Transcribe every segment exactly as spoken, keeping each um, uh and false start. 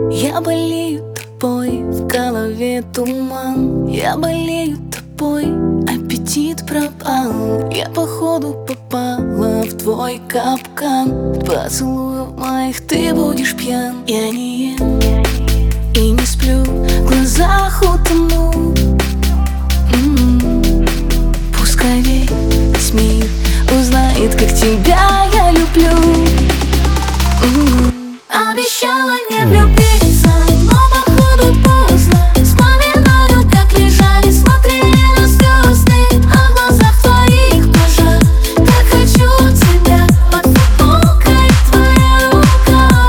Я болею тобой, в голове туман. Я болею тобой, аппетит пропал. Я походу попала в твой капкан. Поцелуев моих ты будешь пьян. Я не ем и не сплю, в глазах утону. М-м-м. Пускай весь мир узнает, как тебя я люблю. М-м. Обещала не влюбиться, но походу поздно. Вспоминаю, как лежали, смотрели на звезды, а в глазах твоих пожар. Так хочу тебя, под футболкой твоя рука.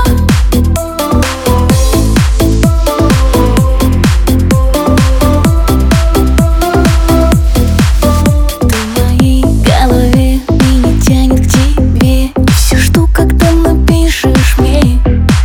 Ты в моей голове, меня тянет к тебе. И все жду, когда напишешь мне.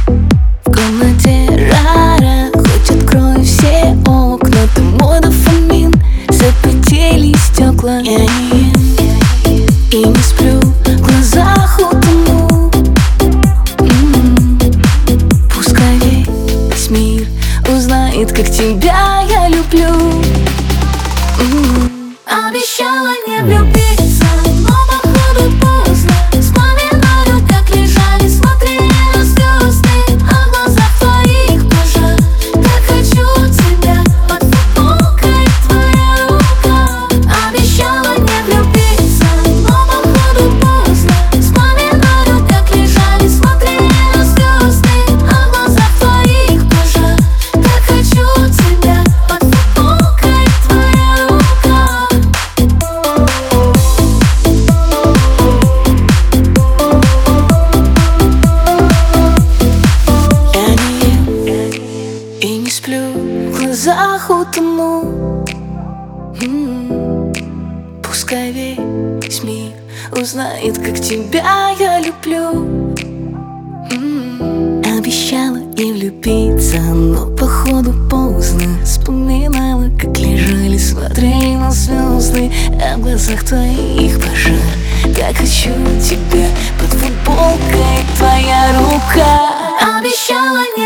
Я не ем и не сплю, в глазах утону. М-м-м. Пускай весь мир узнает, как тебя я люблю. М-м-м. Обещала не влюбиться, но походу поздно. Вспоминаю, как лежали, смотрели на звезды, а в глазах твоих пожар. Так хочу тебя, под футболкой твоя рука. Обещала не влюбиться, но походу поздно. Вспоминаю, как лежали, смотрели на звезды, а в глазах твоих пожар. Так хочу тебя, под футболкой твоя рука. Я не ем и не сплю, в глазах утону. М-м-м. Пускай весь мир узнает, как тебя я люблю. М-м. Обещала не влюбиться, но походу поздно. Вспоминала, как лежали, смотрели на звезды, а в глазах твоих пожар. Так хочу тебя, под футболкой твоя рука. Обещала не